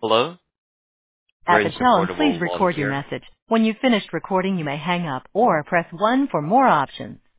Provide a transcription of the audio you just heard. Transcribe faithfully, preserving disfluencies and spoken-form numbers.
Hello? At the Brains tone, Affordable please Wallet record your here. message. When you've finished recording, you may hang up or press one for more options.